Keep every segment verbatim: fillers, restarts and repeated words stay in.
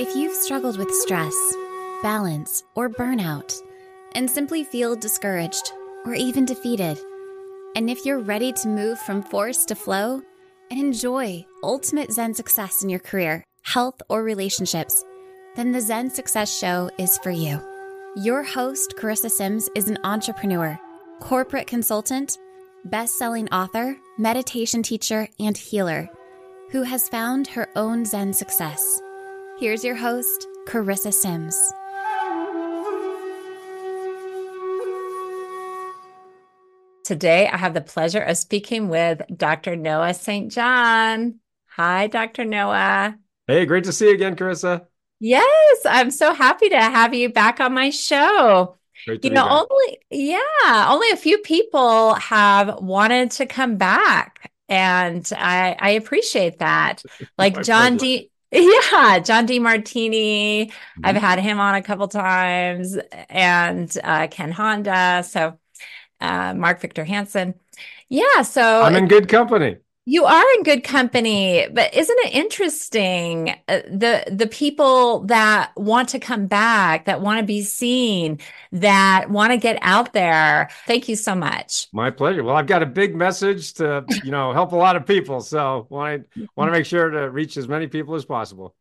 If you've struggled with stress, balance, or burnout, and simply feel discouraged or even defeated, and if you're ready to move from force to flow and enjoy ultimate Zen success in your career, health, or relationships, then the Zen Success Show is for you. Your host, Carissa Sims, is an entrepreneur, corporate consultant, best-selling author, meditation teacher, and healer who has found her own Zen success. Here's your host, Carissa Sims. Today, I have the pleasure of speaking with Doctor Noah Saint John. Hi, Doctor Noah. Hey, great to see you again, Carissa. Yes, I'm so happy to have you back on my show. Great to You be know, back. only, yeah, only a few people have wanted to come back, and I, I appreciate that. Like My John pleasure. D. Yeah, John D. Martini. I've Mhm. had him on a couple times, and uh, Ken Honda. So uh, Mark Victor Hansen. Yeah, so I'm in good company. you are in good company, but isn't it interesting uh, the the people that want to come back, that want to be seen, that want to get out there? Thank you so much. My pleasure. Well, I've got a big message to, you know, help a lot of people. So want to want to make sure to reach as many people as possible.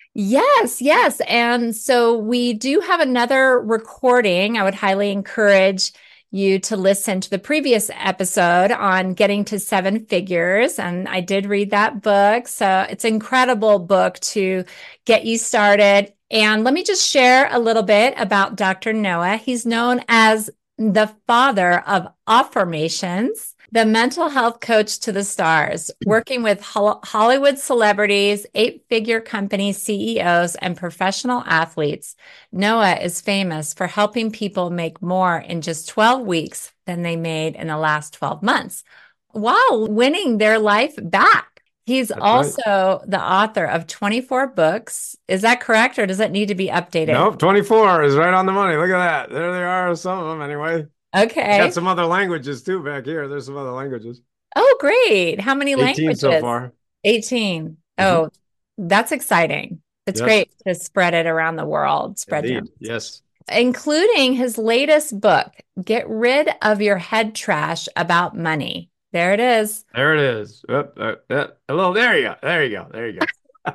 Yes, yes. And so we do have another recording. I would highly encourage you to listen to the previous episode on getting to seven figures. And I did read that book. So it's an incredible book to get you started. And let me just share a little bit about Doctor Noah. He's known as the father of affirmations, the mental health coach to the stars, working with Hol- Hollywood celebrities, eight-figure company C E Os, and professional athletes. Noah is famous for helping people make more in just twelve weeks than they made in the last twelve months, while winning their life back. He's That's also right. the author of twenty-four books. Is that correct, or does it need to be updated? Nope, twenty-four is right on the money. Look at that. There they are, some of them anyway. I got Okay. some other languages too back here. There's some other languages. Oh, great. How many eighteen so languages? far. eighteen. Mhm. Oh, that's exciting. It's Yes, great to spread it around the world, spread your, indeed. Yes. including his latest book, Get Rid of Your Head Trash About Money. There it is. There it is. Up, up, up. Hello. There you go. There you go. There you go.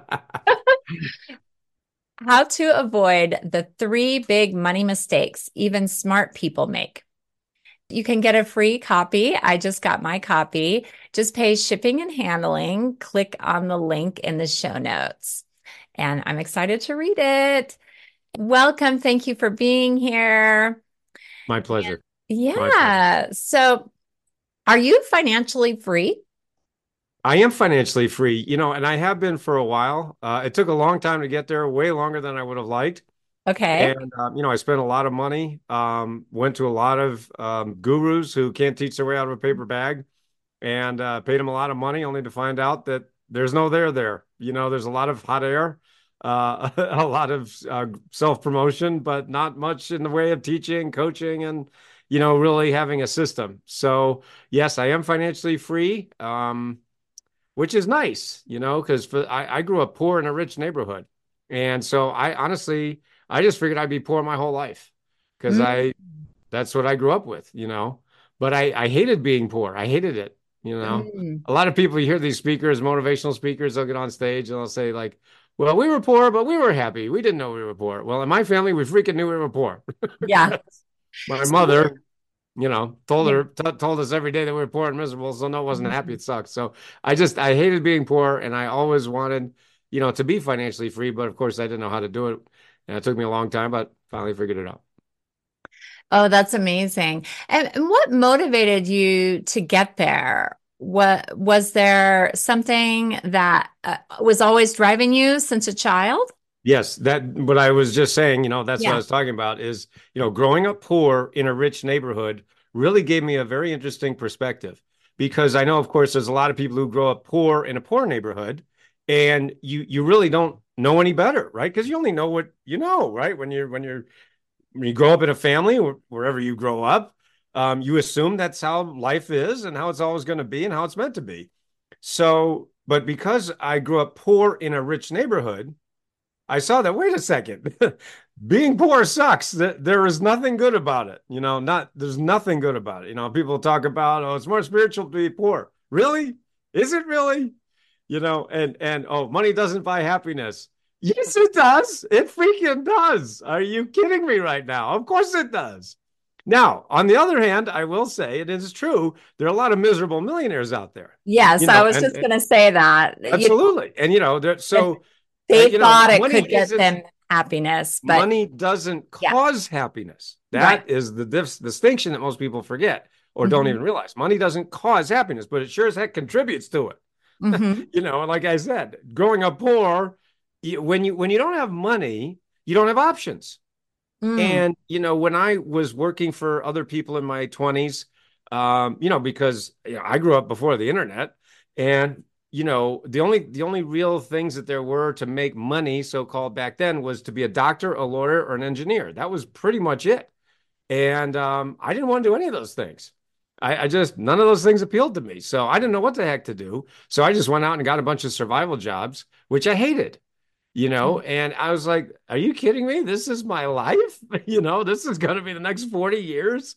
How to avoid the three big money mistakes even smart people make. You can get a free copy. I just got my copy. Just pay shipping and handling. Click on the link in the show notes. And I'm excited to read it. Welcome. Thank you for being here. My pleasure. Yeah. My pleasure. So, are you financially free? I am financially free, you know, and I have been for a while. Uh, it took a long time to get there, way longer than I would have liked. Okay. And, um, you know, I spent a lot of money, um, went to a lot of um, gurus who can't teach their way out of a paper bag, and uh, paid them a lot of money only to find out that there's no there there. You know, there's a lot of hot air, uh, a lot of uh, self-promotion, but not much in the way of teaching, coaching, and, you know, really having a system. So, yes, I am financially free. Um, which is nice, you know, because for I, I grew up poor in a rich neighborhood. And so I honestly, I just figured I'd be poor my whole life because Mm, I, that's what I grew up with, you know. But I, I hated being poor. I hated it, you know. mm. A lot of people, you hear these speakers, motivational speakers, they'll get on stage and they'll say, like, well, we were poor, but we were happy. We didn't know we were poor. Well, in my family, we freaking knew we were poor. Yeah. My So, mother, you know, told yeah. her, t told us every day that we were poor and miserable. So no, it wasn't happy. It sucked. So I just, I hated being poor and I always wanted, you know, to be financially free. But of course, I didn't know how to do it. And it took me a long time, but finally figured it out. Oh, that's amazing. And, and what motivated you to get there? What was there something that uh, was always driving you since a child? Yes, that what I was just saying, you know, that's what I Yeah. was talking about is, you know, growing up poor in a rich neighborhood really gave me a very interesting perspective because I know, of course, there's a lot of people who grow up poor in a poor neighborhood and you you really don't know any better, right? Because you only know what you know, right? When you're when you're when you grow up in a family or wherever you grow up, um, you assume that's how life is and how it's always going to be and how it's meant to be. So, but because I grew up poor in a rich neighborhood, I saw that. Wait a second. Being poor sucks. There is nothing good about it. You know, not there's nothing good about it. You know, people talk about, oh, it's more spiritual to be poor. Really? Is it really? You know, and and oh, money doesn't buy happiness. Yes, it does. It freaking does. Are you kidding me right now? Of course it does. Now, on the other hand, I will say it is true. There are a lot of miserable millionaires out there. Yes, You know, I was and, just and going to say that. You know, absolutely. And you know, there, so they uh, you know, thought it money could get isn't them happiness, but money doesn't yeah, cause happiness. right. That is the dis- distinction that most people forget or don't hmm even realize. Money doesn't cause happiness, but it sure as heck contributes to it. hmm You know, like I said, growing up poor, you, when you when you don't have money, you don't have options. Mm. And you know, when I was working for other people in my twenties, um, you know, because you know, I grew up before the internet, and you know, the only the only real things that there were to make money, so called back then, was to be a doctor, a lawyer, or an engineer. That was pretty much it. And um, I didn't want to do any of those things. I, I just none of those things appealed to me. So I didn't know what the heck to do. So I just went out and got a bunch of survival jobs, which I hated, you know, and I was like, are you kidding me? This is my life. You know, this is going to be the next forty years.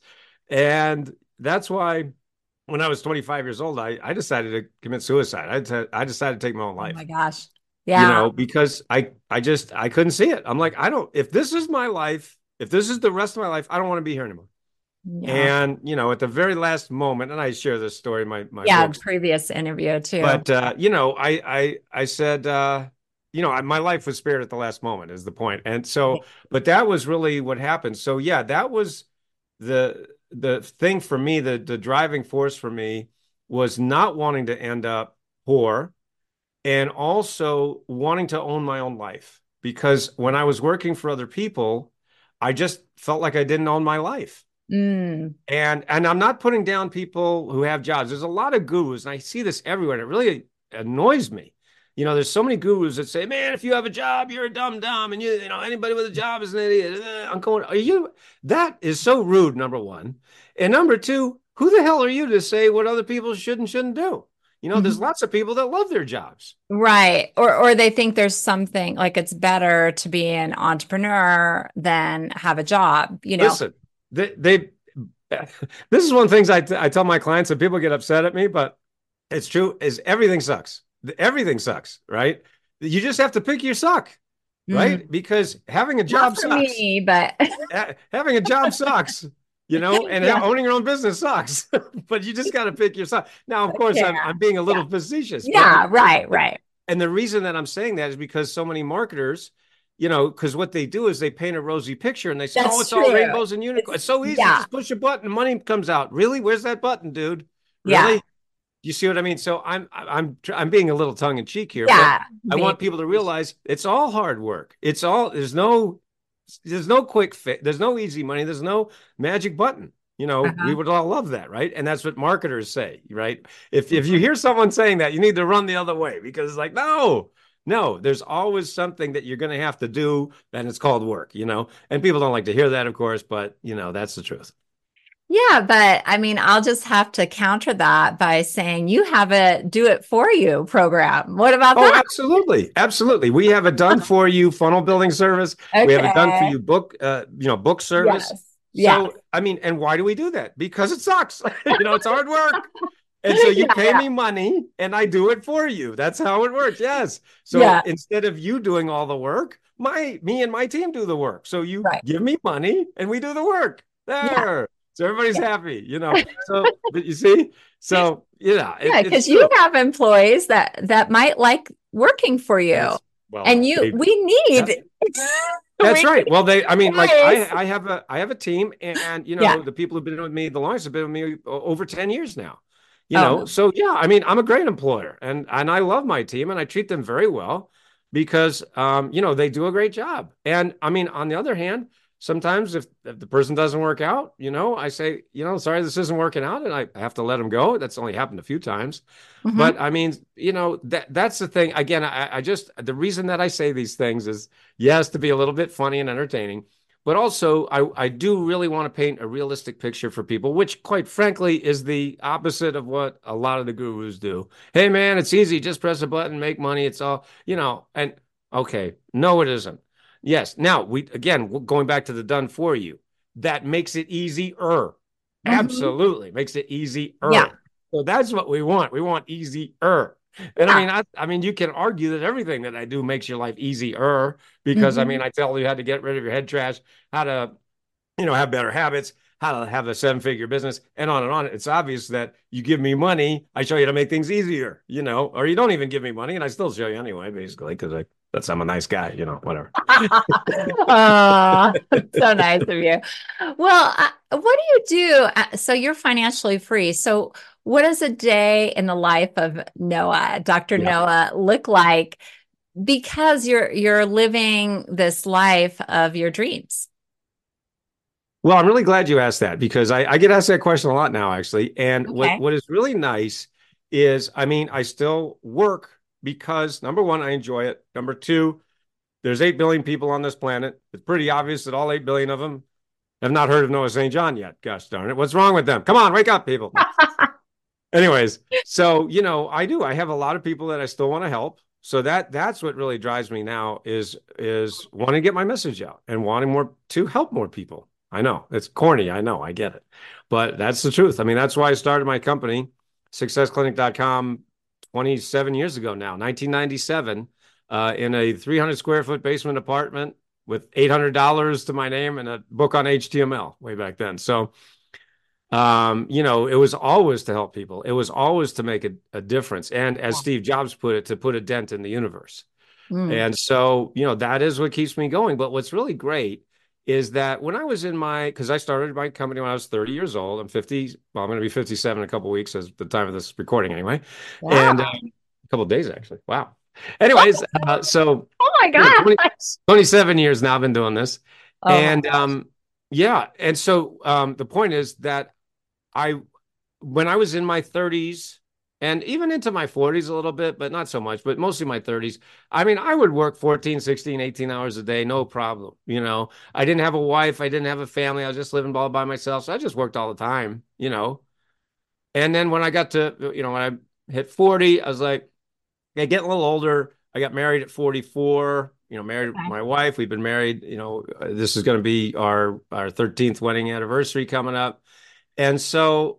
And that's why when I was twenty-five years old, I, I decided to commit suicide. I, t- I decided to take my own Oh life, my gosh. you Yeah. know, because I, I just, I couldn't see it. I'm like, I don't, if this is my life, if this is the rest of my life, I don't want to be here anymore. Yeah. And, you know, at the very last moment, and I share this story in my, my Yeah. books, Previous interview too. but, uh, you know, I, I, I said, uh, you know, my life was spared at the last moment is the point. And Yeah. so, but that was really what happened. So yeah, that was the, the thing for me, the, the driving force for me was not wanting to end up poor and also wanting to own my own life. Because when I was working for other people, I just felt like I didn't own my life. Mm. And and I'm not putting down people who have jobs. There's a lot of gurus, and I see this everywhere, and it really annoys me. You know, there's so many gurus that say, "Man, if you have a job, you're a dumb dumb, and you you know anybody with a job is an idiot." I'm going, are you? That is so rude. Number one, and number two, who the hell are you to say what other people should and shouldn't do? You know, there's Mhm. lots of people that love their jobs. Right. Or or they think there's something like it's better to be an entrepreneur than have a job, you know. Listen, they, they this is one of the things I, t- I tell my clients, and people get upset at me, but it's true, is everything sucks. Everything sucks, right? You just have to pick your suck, Mm. right? Because having a job Not for sucks. me, but Ha- having a job sucks, you know, and yeah. owning your own business sucks. But you just got to pick your suck. Now, of course, Yeah. I'm, I'm being a Yeah. little facetious, but Yeah, right, right. and the reason that I'm saying that is because so many marketers, you know, because what they do is they paint a rosy picture and they say, oh, That's it's all true. rainbows and unicorns. It's It's so easy. yeah. Just push a button and money comes out. Really? Where's that button, dude? Yeah. Really? You see what I mean? So I'm I'm I'm being a little tongue in cheek here, Yeah. but I want Maybe. people to realize it's all hard work. It's all there's no there's no quick fit. There's no easy money. There's no magic button. You know, we Uh-huh. would all love that, right? And that's what marketers say, right? If if you hear someone saying that, you need to run the other way because it's like, no, no, there's always something that you're going to have to do, and it's called work, you know? And people don't like to hear that, of course, but you know, that's the truth. Yeah, but I mean, I'll just have to counter that by saying you have a do it for you program. What about Oh, that? absolutely. Absolutely. We have a done for you funnel building service. We have a done for Okay. you book, uh, you know, book service. Yes. Yes. So, I mean, and why do we do that? Because it sucks. You know, it's hard work. And so you Yeah, pay yeah. me money and I do it for you. That's how it works. Yes. So Yeah. instead of you doing all the work, my me and my team do the work. So you Right. give me money and we do the work. Yeah. There. So everybody's Yeah. happy, you know. So but you see? So yeah, it, Yeah, it's because true. you have employees that that might like working for you. Yes. Well, And you they, we need that's we right. Well, they, I mean, like Yes. I, I have a, I have a team, and you know, Yeah. the people who've been with me the longest have been with me o- over ten years now. You Oh. know, so yeah, I mean, I'm a great employer, and and I love my team, and I treat them very well because, um, you know, they do a great job. And I mean, on the other hand, sometimes if, if the person doesn't work out, you know, I say, you know, sorry, this isn't working out, and I have to let them go. That's only happened a few times. Mhm. But I mean, you know, that that's the thing. Again, I, I just the reason that I say these things is yes, to be a little bit funny and entertaining, but also I, I do really want to paint a realistic picture for people, which quite frankly is the opposite of what a lot of the gurus do. Hey man, it's easy, just press a button, make money. It's all, you know, and Okay. No, it isn't. Yes. Now we again going back to the done for you. That makes it easier. Mhm. Absolutely makes it easier. Yeah. So that's what we want. We want easier. And I Yeah. mean, I, I mean, you can argue that everything that I do makes your life easier because I mean, Mhm. I tell you how to get rid of your head trash, how to, you know, have better habits, how to have a seven figure business, and on and on. It's obvious that you give me money, I show you how to make things easier, you know, or you don't even give me money and I still show you anyway, basically, because I that's I'm a nice guy, you know, whatever. Oh, so nice of you. Well, uh, what do you do? Uh, So you're financially free. So what does a day in the life of Noah, doctor Yeah. Noah, look like? Because you're you're living this life of your dreams. Well, I'm really glad you asked that because I, I get asked that question a lot now, actually. And what, Okay. what is really nice is, I mean, I still work because number one, I enjoy it. Number two, there's eight billion people on this planet. It's pretty obvious that all eight billion of them have not heard of Noah Saint John yet. Gosh darn it. What's wrong with them? Come on, wake up, people. No. Anyways, so, you know, I do. I have a lot of people that I still want to help. So that that's what really drives me now is is wanting to get my message out and wanting more to help more people. I know it's corny. I know. I get it. But that's the truth. I mean, that's why I started my company, success clinic dot com, twenty-seven years ago now, nineteen ninety-seven, uh, in a three hundred square foot basement apartment with eight hundred dollars to my name and a book on H T M L way back then. So um, you know, it was always to help people. It was always to make a, a difference. And as Steve Jobs put it, to put a dent in the universe. Mm. And so, you know, that is what keeps me going. But what's really great is that when I was in my, because I started my company when I was thirty years old. I'm fifty. Well, I'm going to be fifty-seven in a couple of weeks as the time of this recording anyway. And uh, Wow. a couple of days, actually. Wow. Anyways, uh, so, Oh my you know, twenty, gosh. twenty-seven years now I've been doing this. Oh my And gosh. um, yeah. And so um, the point is that I when I was in my thirties and even into my forties a little bit, but not so much, but mostly my thirties. I mean, I would work fourteen, sixteen, eighteen hours a day, no problem. You know, I didn't have a wife, I didn't have a family, I was just living all by myself. So I just worked all the time, you know. And then when I got to, you know, when I hit forty, I was like, yeah, getting a little older. I got married at forty-four, you know, married Okay. my wife. We've been married, you know, this is going to be our our thirteenth wedding anniversary coming up. And so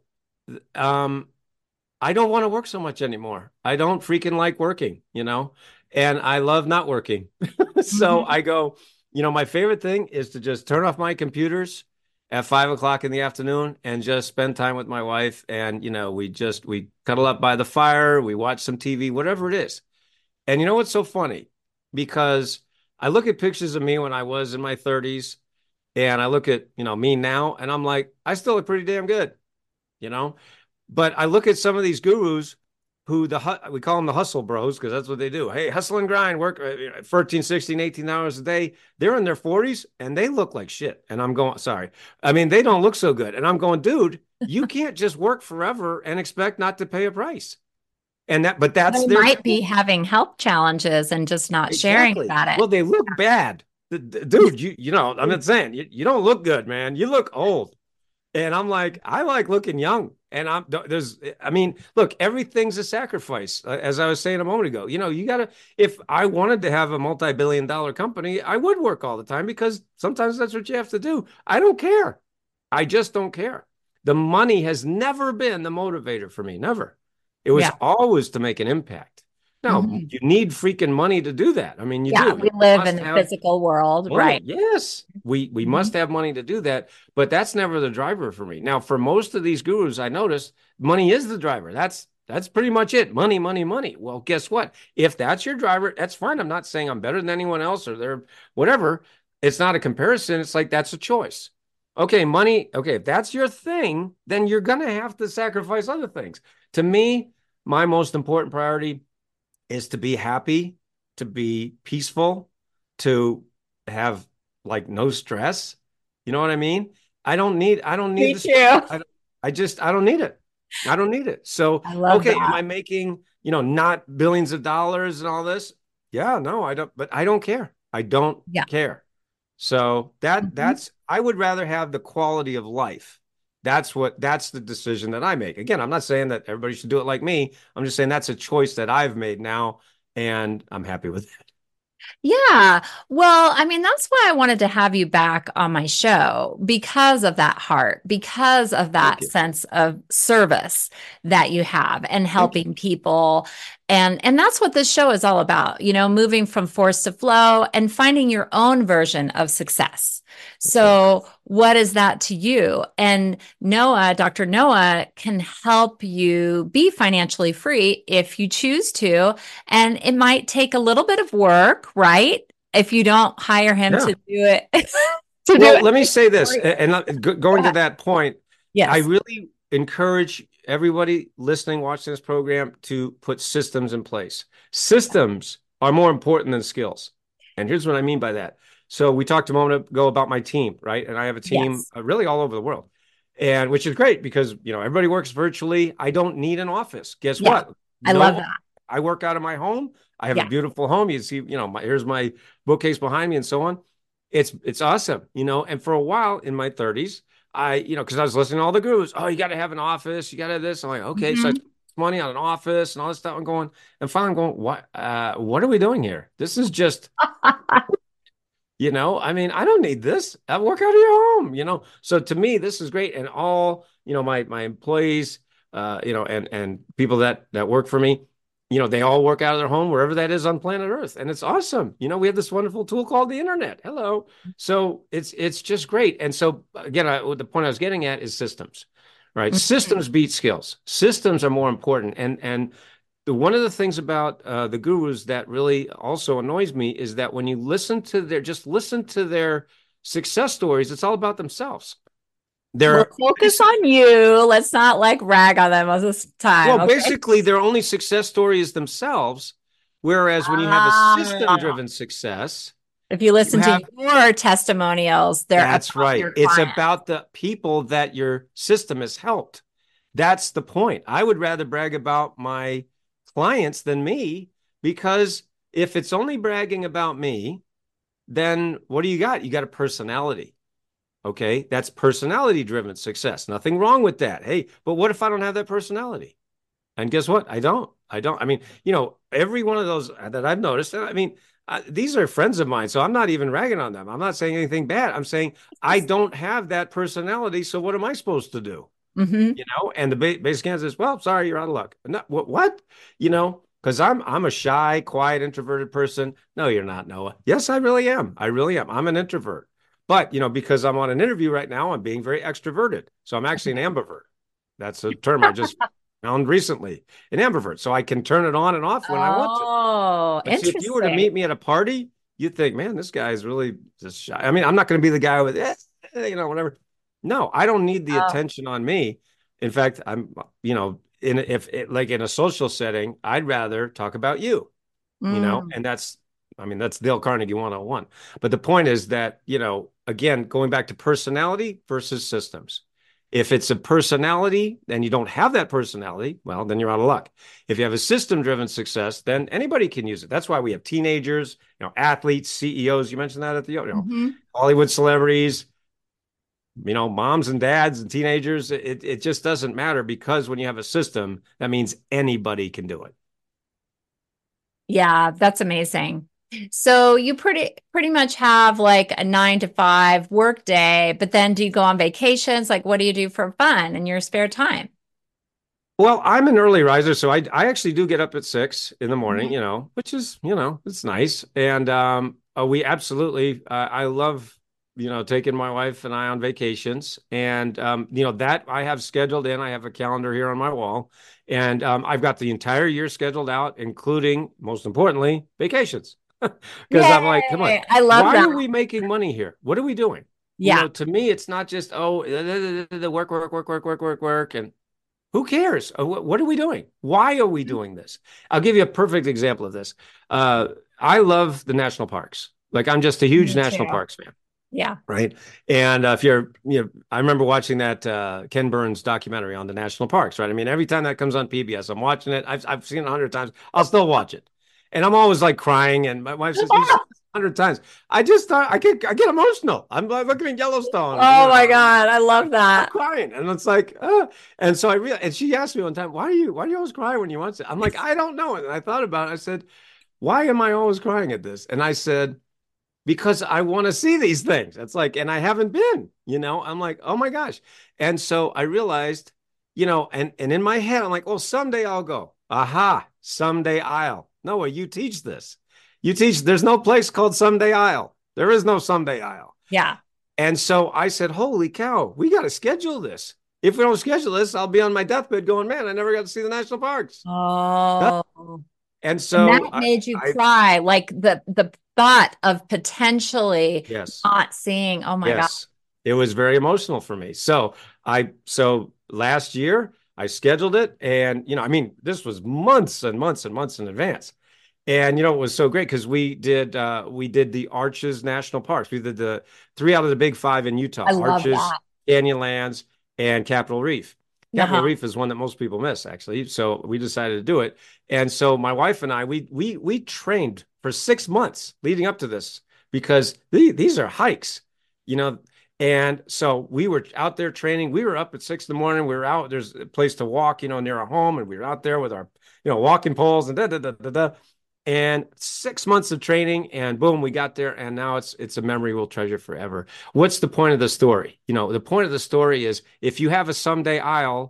um, I don't want to work so much anymore. I don't freaking like working, you know, and I love not working. So Mhm. I go, you know, my favorite thing is to just turn off my computers at five o'clock in the afternoon and just spend time with my wife. And, you know, we just, we cuddle up by the fire, we watch some T V, whatever it is. And you know what's so funny? Because I look at pictures of me when I was in my thirties and I look at, you know, me now and I'm like, I still look pretty damn good, you know? But I look at some of these gurus who the we call them the hustle bros because that's what they do. Hey, hustle and grind, work uh, thirteen, sixteen, eighteen hours a day. They're in their forties and they look like shit. And I'm going, sorry. I mean, they don't look so good. And I'm going, dude, you can't just work forever and expect not to pay a price. And that, but that's They their might be having health challenges and just not sharing exactly. about it. Well, they look bad. Dude, you you know, I'm not saying you, you don't look good, man. You look old. And I'm like, I like looking young. And I'm there's, I mean, look, everything's a sacrifice. Uh, As I was saying a moment ago, you know, you got to, if I wanted to have a multi billion dollar company, I would work all the time because sometimes that's what you have to do. I don't care. I just don't care. The money has never been the motivator for me, never. It was Yeah. always to make an impact. Now, Mhm. you need freaking money to do that. I mean, you Yeah. do. We You live in must the have physical world, money. right? Yes, we we must Mhm. have money to do that, but that's never the driver for me. Now, for most of these gurus, I noticed money is the driver. That's that's pretty much it. Money, money, money. Well, guess what? If that's your driver, that's fine. I'm not saying I'm better than anyone else or they're whatever. It's not a comparison. It's like that's a choice. Okay, money. Okay, if that's your thing, then you're gonna have to sacrifice other things. To me, my most important priority is to be happy, to be peaceful, to have like no stress. You know what I mean? I don't need I don't need Me the stress. too. I, I just I don't need it. I don't need it. So, I love okay, am that. I making, you know, not billions of dollars and all this? Yeah, no, I don't, but I don't care. I don't Yeah. care. So that Mhm. that's I would rather have the quality of life. That's what that's the decision that I make. Again, I'm not saying that everybody should do it like me. I'm just saying that's a choice that I've made now, and I'm happy with it. Yeah. Well, I mean, that's why I wanted to have you back on my show because of that heart, because of Thank that you. sense of service that you have and Thank you. helping people. And and that's what this show is all about, you know, moving from force to flow and finding your own version of success. That's right. So, what is that to you? And Noah, Doctor Noah can help you be financially free if you choose to. And it might take a little bit of work, right? If you don't hire him Yeah. to do it, to do Well, it let me say for this, you. and uh, go- Go going to ahead. that point, I Yes. really encourage everybody listening, watching this program to put systems in place. Systems are more important than skills. And here's what I mean by that. So we talked a moment ago about my team, right? And I have a team Yes. uh, really all over the world. And which is great because, you know, everybody works virtually. I don't need an office. Guess Yeah. what? I love No, that. I work out of my home. I have a Yeah. beautiful home. You see, you know, my, here's my bookcase behind me and so on. It's it's awesome, you know. And for a while in my thirties, I, you know, because I was listening to all the gurus. Oh, you got to have an office. You got to have this. I'm like, okay, so I Mhm. spent money on an office and all this stuff. I'm going, and finally I'm going, what? Uh, what are we doing here? This is just, you know, I mean, I don't need this. I work out of your home, you know. So to me, this is great. And all, you know, my my employees, uh, you know, and and people that that work for me, you know, they all work out of their home wherever that is on planet Earth. And it's awesome. You know, we have this wonderful tool called the internet. Hello. So it's it's just great. And so again, I, the point I was getting at is systems, right? Mhm. Systems beat skills. Systems are more important. And and the, one of the things about uh, the gurus that really also annoys me is that when you listen to their just listen to their success stories, it's all about themselves. We'll They're focus basically, on you. Let's not like rag on them most of the time. well, Okay. basically their only success story is themselves. Whereas when you have a system Ah, driven success, if you you listen to have, your testimonials, they're that's about right. your It's client. about the people that your system has helped. That's the point. I would rather brag about my clients than me because if it's only bragging about me, then what do you got? You got a personality. Okay. That's personality driven success. Nothing wrong with that. Hey, but what if I don't have that personality? And guess what? I don't. I don't. I mean, you know, every one of those that I've noticed, I mean, uh, these are friends of mine. So I'm not even ragging on them. I'm not saying anything bad. I'm saying I don't have that personality. So what am I supposed to do? Hmm. You know, and the ba- basic answer is, well, sorry, you're out of luck. No, what, what? You know, because I'm I'm a shy, quiet, introverted person. No, you're not, Noah. Yes, I really am. I really am. I'm an introvert. But, you know, because I'm on an interview right now, I'm being very extroverted. So I'm actually an ambivert. That's a term I just found recently, an ambivert. So I can turn it on and off when I want to. Oh, But see, if you were to interesting. meet me at a party, you'd think, man, this guy's really just shy. I mean, I'm not going to be the guy with, eh, you know, whatever. No, I don't need the Oh. attention on me. In fact, I'm, you know, in if it, like in a social setting, I'd rather talk about you, you know, Mm. and that's, I mean, that's Dale Carnegie one oh one. But the point is that, you know, again, going back to personality versus systems. If it's a personality and you don't have that personality, well, then you're out of luck. If you have a system driven success, then anybody can use it. That's why we have teenagers, you know, athletes, C E Os. You mentioned that at the, you know, Hmm. Hollywood celebrities, you know, moms and dads and teenagers. It, it just doesn't matter because when you have a system, that means anybody can do it. Yeah, that's amazing. So you pretty pretty much have like a nine to five work day, but then do you go on vacations? Like, what do you do for fun in your spare time? Well, I'm an early riser, so I I actually do get up at six in the morning, Mhm. you know, which is, you know, it's nice. And um, uh, we absolutely, uh, I love, you know, taking my wife and I on vacations. And um, you know, that I have scheduled in. I have a calendar here on my wall, and um, I've got the entire year scheduled out, including, most importantly, vacations. Because I'm like, come on, Yay! I love why that. are we making money here? What are we doing? You Yeah. know, to me, it's not just, oh, the work, work, work, work, work, work, work, and who cares? Uh, What are we doing? Why are we doing this? I'll give you a perfect example of this. Uh, I love the national parks. Like I'm just a huge Me national too. parks fan, Yeah. right? And uh, if you're, you know, I remember watching that uh, Ken Burns documentary on the national parks, right? I mean, every time that comes on P B S, I'm watching it. I've I've seen it a hundred times. I'll still watch it, and I'm always like crying. And my wife says, "You've seen it a hundred times." I just thought I get I get emotional. I'm like looking at Yellowstone, and you Oh my know, God, I love I'm that. crying. And it's like, uh, and so I realized, and she asked me one time, why are you, why do you always cry when you watch it? I'm like, I don't know. And I thought about it. I said, why am I always crying at this? And I said, because I want to see these things. It's like, and I haven't been, you know, I'm like, oh my gosh. And so I realized, you know, and, and in my head, I'm like, oh, someday I'll go. Aha, someday I'll. Noah, you teach this. You teach, there's no place called Someday I'll. There is no Someday I'll. Yeah. And so I said, holy cow, we got to schedule this. If we don't schedule this, I'll be on my deathbed going, man, I never got to see the national parks. Oh. And And so that made you I, cry, like the the thought of potentially yes, not seeing. Oh my God. yes, it was very emotional for me. So I, so last year I scheduled it, and you know, I mean, this was months and months and months in advance. And you know, it was so great because we did uh we did the Arches National Parks. We did the three out of the big five in Utah: I love Arches, that. Canyonlands, and Capitol Reef. Capitol Uh-huh. Reef is one that most people miss, actually. So we decided to do it. And so my wife and I, we we we trained for six months leading up to this because the, these are hikes, you know. And so we were out there training. We were up at six in the morning. We were out. There's a place to walk, you know, near our home, and we were out there with our, you know, walking poles and da da da da da. And six months of training, and boom, we got there, and now it's it's a memory we'll treasure forever. What's the point of the story? You know, the point of the story is if you have a someday I'll,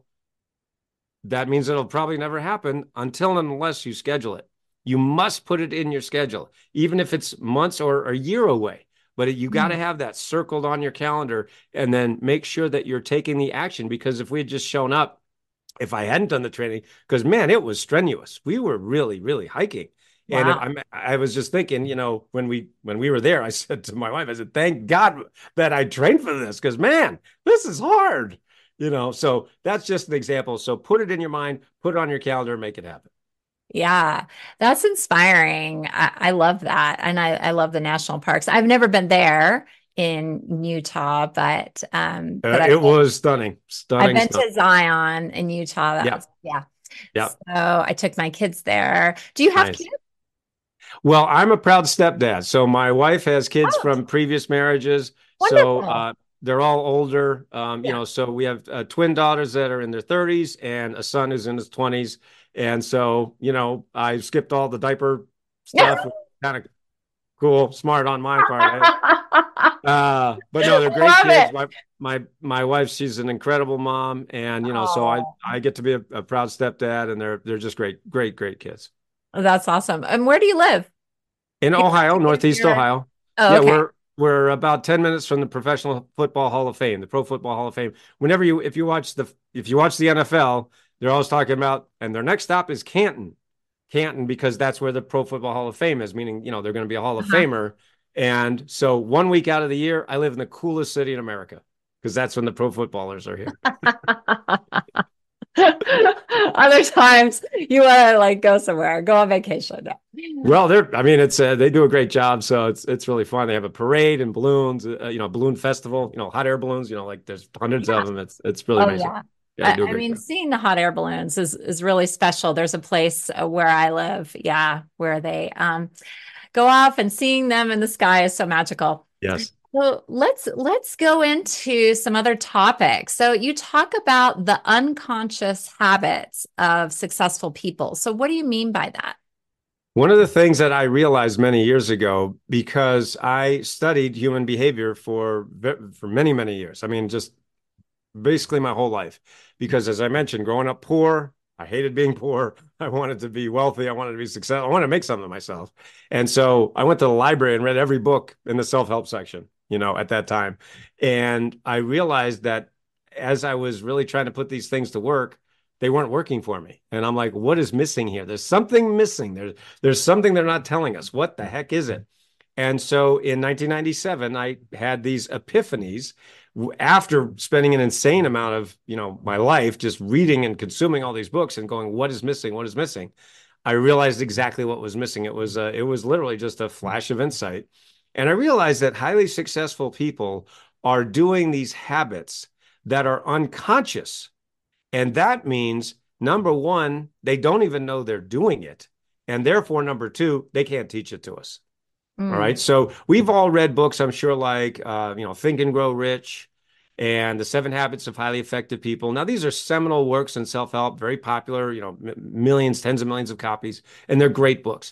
that means it'll probably never happen until and unless you schedule it. You must put it in your schedule, even if it's months or a year away. But you got to have that circled on your calendar, and then make sure that you're taking the action. Because if we had just shown up, if I hadn't done the training, because man, it was strenuous. We were really, really hiking. And Wow. I'm, I was just thinking, you know, when we when we were there, I said to my wife, I said, thank God that I trained for this, because man, this is hard, you know. So that's just an example. So put it in your mind, put it on your calendar, make it happen. Yeah, that's inspiring. I, I love that. And I, I love the national parks. I've never been there in Utah, but um, Uh, but I've it been, was stunning, I've stunning, been stunning. to Zion in Utah. That Yeah, was, yeah. yeah, So I took my kids there. Do you have nice. kids? Well, I'm a proud stepdad. So my wife has kids Oh, from previous marriages. So wonderful. uh, they're all older. Um, you Yeah. know, so we have uh, twin daughters that are in their thirties and a son who's in his twenties. And so, you know, I skipped all the diaper Yeah. stuff. Kind of cool, smart on my part. I, uh, but no, they're great Love kids. it. My my my wife, she's an incredible mom, and you know, so I Oh, I get to be a, a proud stepdad, and they're they're just great, great, great kids. that's awesome. And where do you live? In You Ohio, have to give Northeast your- Ohio. Oh, Yeah, okay. we're we're about ten minutes from the Professional Football Hall of Fame, the Pro Football Hall of Fame. Whenever you if you watch the if you watch the N F L, they're always talking about, and their next stop is Canton. Canton, because that's where the Pro Football Hall of Fame is, meaning, you know, they're going to be a Hall of Uh-huh. Famer. And so one week out of the year, I live in the coolest city in America because that's when the pro footballers are here. Other times you want to like go somewhere, go on vacation. Well, they're, I mean, it's, uh, they do a great job. So it's, it's really fun. They have a parade and balloons, uh, you know, balloon festival, you know, hot air balloons, you know, like there's hundreds Yeah. of them. It's, it's really Oh amazing. yeah. Yeah, they do a I, I great mean, job. seeing the hot air balloons is is really special. There's a place uh, where I live, yeah, where they um go off, and seeing them in the sky is so magical. Yes. So let's let's go into some other topics. So you talk about the unconscious habits of successful people. So what do you mean by that? One of the things that I realized many years ago, because I studied human behavior for for many, many years. I mean, just basically my whole life. Because as I mentioned, growing up poor, I hated being poor. I wanted to be wealthy. I wanted to be successful. I wanted to make something of myself. And so I went to the library and read every book in the self-help section, you know, at that time. And I realized that as I was really trying to put these things to work, they weren't working for me. And I'm like, what is missing here? There's something missing. There's there's something they're not telling us. What the heck is it? And so in nineteen ninety-seven, I had these epiphanies after spending an insane amount of, you know, my life just reading and consuming all these books and going, what is missing? What is missing? I realized exactly what was missing. It was uh, it was literally just a flash of insight. And I realized that highly successful people are doing these habits that are unconscious. And that means, number one, they don't even know they're doing it. And therefore, number two, they can't teach it to us. All Mm. right. So we've all read books, I'm sure, like, uh, you know, Think and Grow Rich and The Seven Habits of Highly Effective People. Now, these are seminal works in self-help, very popular, you know, m- millions, tens of millions of copies, and they're great books.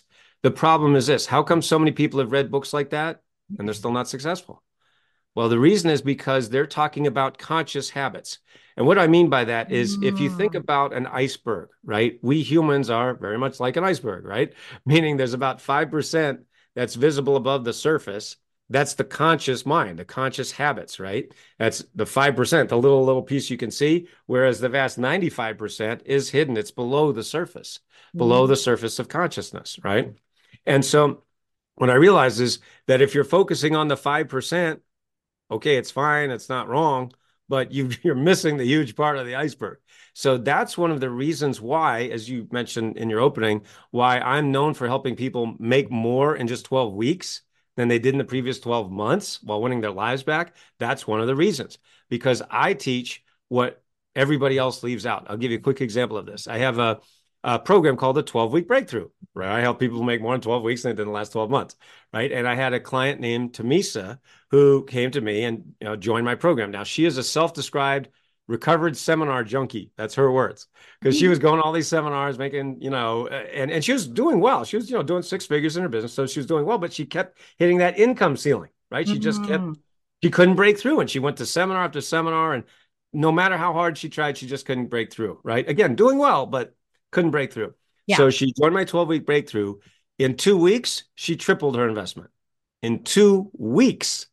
The problem is this: how come so many people have read books like that and they're still not successful? Well, the reason is because they're talking about conscious habits. And what I mean by that is if you think Mm. about an iceberg, right? We humans are very much like an iceberg, right? Meaning there's about five percent that's visible above the surface. That's the conscious mind, the conscious habits, right? That's the five percent, the little, little piece you can see, whereas the vast ninety-five percent is hidden. It's below the surface, below Mm. the surface of consciousness, right? And so what I realize is that if you're focusing on the five percent, okay, it's fine, it's not wrong, but you, you're missing the huge part of the iceberg. So that's one of the reasons why, as you mentioned in your opening, why I'm known for helping people make more in just twelve weeks than they did in the previous twelve months while winning their lives back. That's one of the reasons, because I teach what everybody else leaves out. I'll give you a quick example of this. I have a, a program called the twelve week breakthrough, right? I help people make more in twelve weeks than they did in the last twelve months, right? And I had a client named Tamisa who came to me and, you know, joined my program. Now, she is a self-described recovered seminar junkie. That's her words, because she was going to all these seminars, making, you know, and, and she was doing well. She was, you know, doing six figures in her business. So she was doing well, but she kept hitting that income ceiling, right? She just kept, Mm. she couldn't break through. And she went to seminar after seminar. And no matter how hard she tried, she just couldn't break through, right? Again, doing well, but couldn't break through. Yeah. So she joined my twelve week breakthrough. In two weeks, she tripled her investment. In two weeks.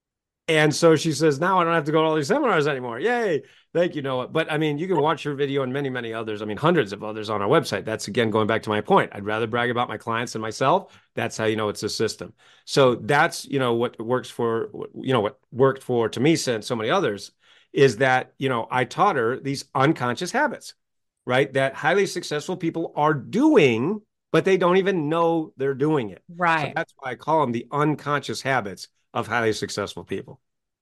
And so she says, now I don't have to go to all these seminars anymore. Yay. Thank you, Noah. But I mean, you can watch her video and many, many others. I mean, hundreds of others on our website. That's, again, going back to my point. I'd rather brag about my clients than myself. That's how you know it's a system. So that's, you know, what works for, you know, what worked for Tamisa and so many others is that, you know, I taught her these unconscious habits, right? That highly successful people are doing, but they don't even know they're doing it. Right. So that's why I call them the unconscious habits of highly successful people.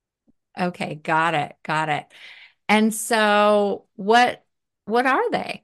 Okay, got it. Got it. And so what what are they?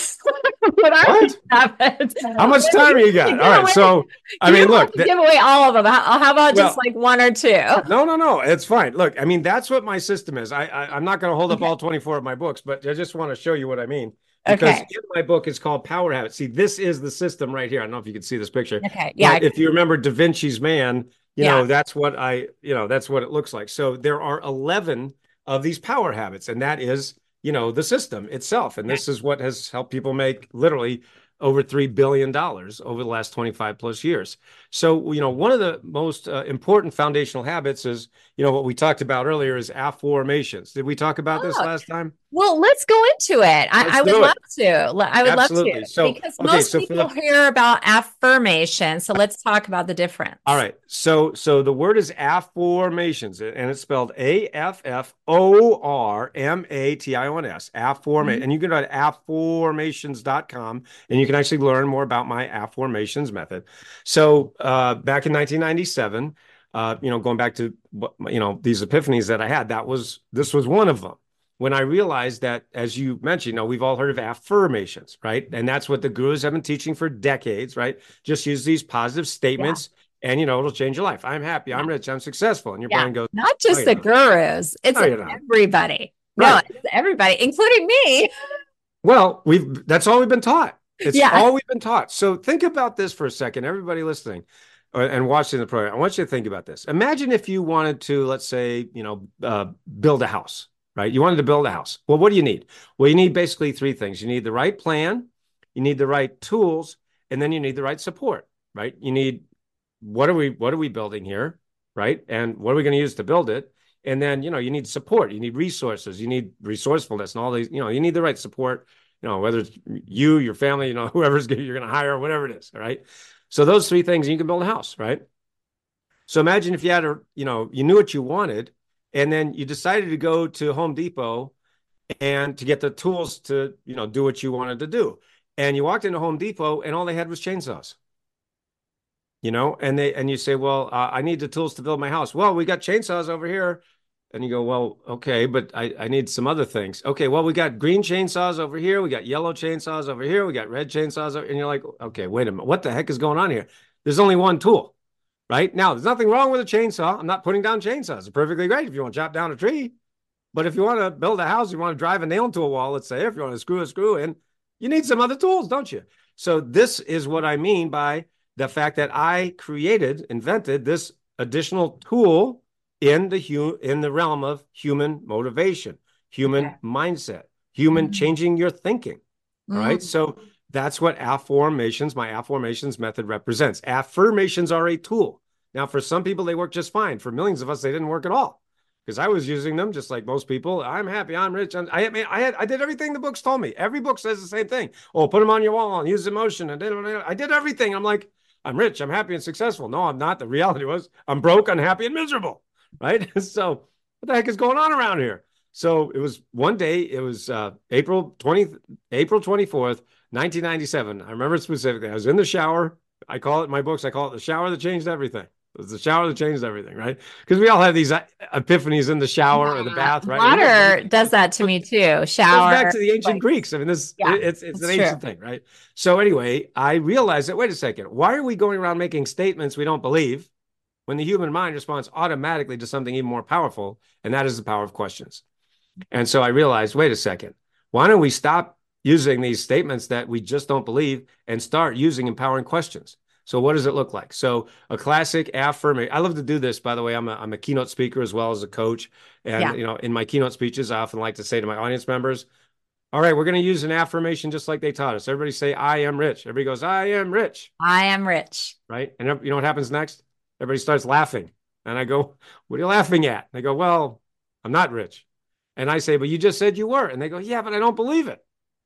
What are What? these habits? How much time you got? Give All right. away- So, I you mean, don't have look, to that- give away all of them. How, how about just Well- like one or two? no, no, no, it's fine. Look, I mean, that's what my system is. I, I I'm not going to hold up Okay. all twenty-four of my books, but I just want to show you what I mean. Because Okay. in my book, it's called Power Habits. See, this is the system right here. I don't know if you can see this picture. Okay. Yeah. But if you remember Da Vinci's Man, you Yeah. know, that's what I, you know, that's what it looks like. So there are eleven of these power habits, and that is, you know, the system itself. And this is what has helped people make literally over three billion dollars over the last twenty-five plus years. So, you know, one of the most uh, important foundational habits is, you know, what we talked about earlier is affirmations. Did we talk about this Oh. last time? Well, let's go into it. I, Let's I would do it. love to. Le- I would Absolutely. love to. So, because okay, most so for people the- hear about affirmation. So let's talk about the difference. All right. So so the word is affirmations, and it's spelled A F F O R M A T I O N S. Affirmation. Mhm. And you can go to affirmations dot com and you can actually learn more about my affirmations method. So uh, back in nineteen ninety-seven, uh, you know, going back to what, you know, these epiphanies that I had, that was this was one of them. When I realized that, as you mentioned, you know, we've all heard of affirmations, right? And that's what the gurus have been teaching for decades, right? Just use these positive statements and, you know, it'll change your life. I'm happy, I'm rich, I'm successful. And your Yeah. brain goes, Not just "Oh, the you're gurus, it's No, you're not. everybody. No, Right. it's everybody, including me. well, we've that's all we've been taught. It's Yeah. all we've been taught. So think about this for a second, everybody listening uh, and watching the program. I want you to think about this. Imagine if you wanted to, let's say, you know, uh, build a house. Right? You wanted to build a house. Well, what do you need? Well, you need basically three things. You need the right plan, you need the right tools, and then you need the right support, right? You need what are we what are we building here, right? And what are we going to use to build it? And then, you know, you need support, you need resources, you need resourcefulness and all these, you know, you need the right support, you know, whether it's you, your family, you know, whoever's you're going to hire, whatever it is, all right? So those three things, you can build a house, right? So imagine if you had a, you know, you knew what you wanted, and then you decided to go to Home Depot and to get the tools to, you know, do what you wanted to do. And you walked into Home Depot and all they had was chainsaws. You know, and they and you say, well, uh, I need the tools to build my house. Well, we got chainsaws over here. And you go, well, okay, but I, I need some other things. Okay, well, we got green chainsaws over here. We got yellow chainsaws over here. We got red chainsaws. Over, and you're like, okay, wait a minute. What the heck is going on here? There's only one tool. Right now, there's nothing wrong with a chainsaw. I'm not putting down chainsaws. It's perfectly great if you want to chop down a tree. But if you want to build a house, you want to drive a nail into a wall, let's say, if you want to screw a screw in, you need some other tools, don't you? So this is what I mean by the fact that I created, invented this additional tool in the hu- in the realm of human motivation, human Okay. mindset, human Mm. changing your thinking. All right. Mm. So that's what affirmations, my affirmations method represents. Affirmations are a tool. Now, for some people, they work just fine. For millions of us, they didn't work at all because I was using them just like most people. I'm happy. I'm rich. I'm, I, mean, I, had, I did everything the books told me. Every book says the same thing. Oh, put them on your wall and use emotion. And I did everything. I'm like, I'm rich. I'm happy and successful. No, I'm not. The reality was I'm broke, unhappy, and miserable. Right. So what the heck is going on around here? So it was one day, it was uh, April twentieth, April twenty-fourth, nineteen ninety-seven. I remember specifically. I was in the shower. I call it in my books, I call it the shower that changed everything. It was the shower that changed everything, right? Because we all have these epiphanies in the shower or the bath, right? Water does that to me too. Shower. It goes back to the ancient like, Greeks. I mean, this yeah, it's it's an true. ancient thing, right? So anyway, I realized that, wait a second, why are we going around making statements we don't believe when the human mind responds automatically to something even more powerful, and that is the power of questions? And so I realized, wait a second, why don't we stop using these statements that we just don't believe and start using empowering questions? So what does it look like? So a classic affirmation. I love to do this, by the way. I'm a, I'm a keynote speaker as well as a coach. And, Yeah. you know, in my keynote speeches, I often like to say to my audience members, all right, we're going to use an affirmation just like they taught us. Everybody say, I am rich. Everybody goes, I am rich. I am rich. Right. And you know what happens next? Everybody starts laughing. And I go, what are you laughing at? And they go, well, I'm not rich. And I say, but you just said you were. And they go, yeah, but I don't believe it.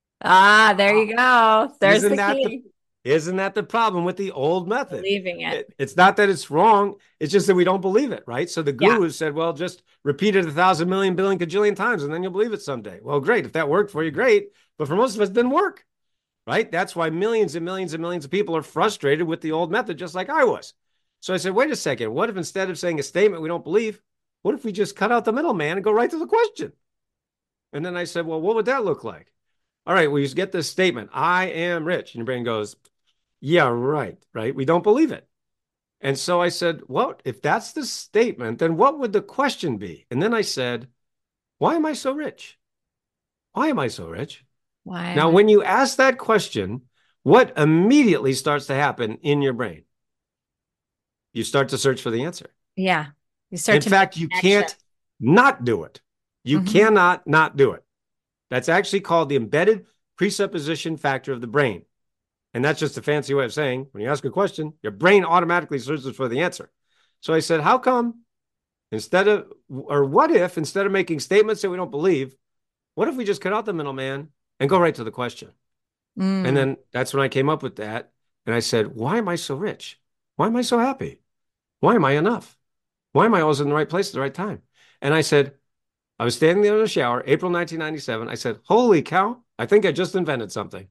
Ah, there you go. There's Isn't the that key. The, isn't that the problem with the old method? Believing it. it. It's not that it's wrong. It's just that we don't believe it, right? So the gurus yeah. said, well, just repeat it a thousand million billion cajillion times and then you'll believe it someday. Well, great. If that worked for you, great. But for most of us, it didn't work, right? That's why millions and millions and millions of people are frustrated with the old method, just like I was. So I said, wait a second. What if instead of saying a statement we don't believe, what if we just cut out the middleman and go right to the question? And then I said, well, what would that look like? All right, well, you get this statement, I am rich. And your brain goes, yeah, right, right? We don't believe it. And so I said, well, if that's the statement, then what would the question be? And then I said, why am I so rich? Why am I so rich? Why? Now, when you ask that question, what immediately starts to happen in your brain? You start to search for the answer. Yeah. You start in to fact, you can't not do it. You mm-hmm. cannot not do it. That's actually called the embedded presupposition factor of the brain. And that's just a fancy way of saying, when you ask a question, your brain automatically searches for the answer. So I said, how come instead of, or what if instead of making statements that we don't believe, what if we just cut out the middleman and go right to the question? Mm. And then that's when I came up with that. And I said, why am I so rich? Why am I so happy? Why am I enough? Why am I always in the right place at the right time? And I said, I was standing there in the shower, April nineteen ninety-seven. I said, holy cow, I think I just invented something.